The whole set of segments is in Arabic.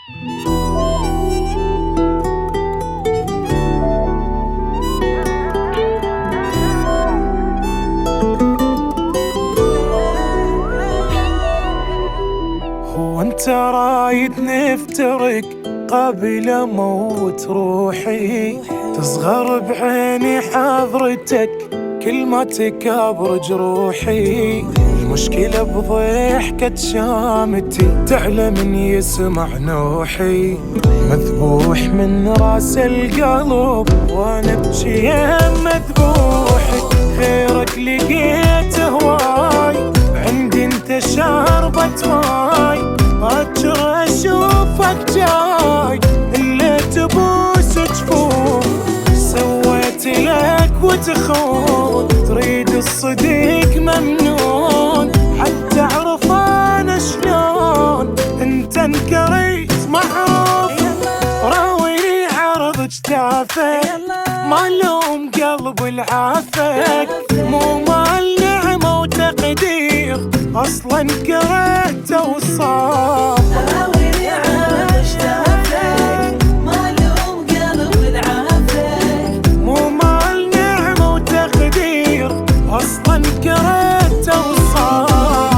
هو انت رايد نفترق قبل اموت روحي؟ تصغر بعيني حضرتك كل ما تكابر جروحي. المشكلة بضحكة شامتي تعلى من يسمع نوحي. مذبوح من راس القلب وانا بجي مذبوحي. غيرك لقيت هواي عندي انت شربة ماي. باكر اشوفك جاي اللي تبوس جفوف. سويت لك وتخون تريد الصديق ممنون. حتى اعرف انا شلون انت انكريت معروف. راويني عرض جتافك ما لوم قلب العافك. مو مال نعمة وتقدير اصلا كرهت وصاف. راويني عرض جتافك ما لوم قلب العافك. مو مال نعمة وتقدير اصلا كرهت وصاف.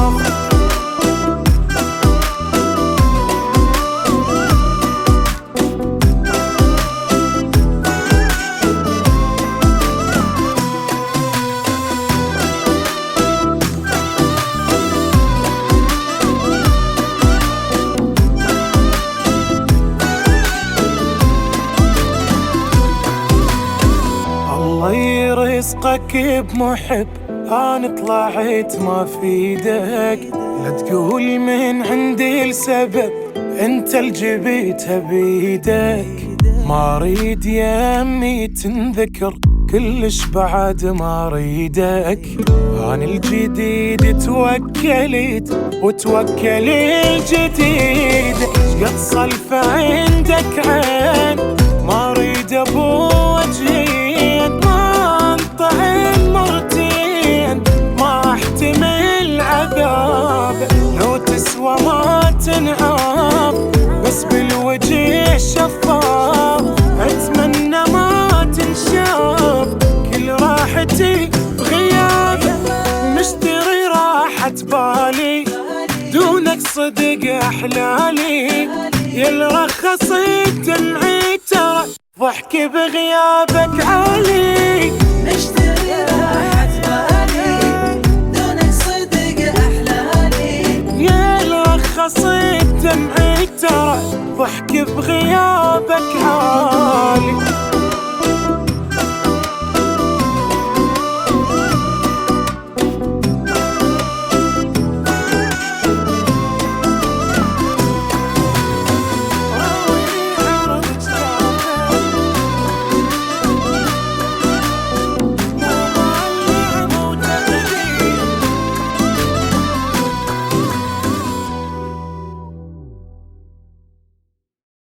الله يرزقك بمحب أنا طلعت ما فيدك. لا تقول من عندي السبب أنت الجبيتها بيدك. ما أريد يمي تنذكر كلش بعد ما أريدك. أنا الجديد توكلت وتوكل الجديد. قد صلفة عندك عين ما أريد أبو وجهين. ما انطعن مرتين ما احتمل عذاب. لو تسوى ما تنعاب بس بالوجه شفاف. اتمنى ما تنشاف كل راحتي بغياب. مشتري راحة بالي دونك صدق احلالي. يا رخصت دمعي ترى ضحك بغيابك عالي. مشتري راحة بالي دونك صدق احلالي. يا رخصت دمعي ترى ضحك بغيابك عالي.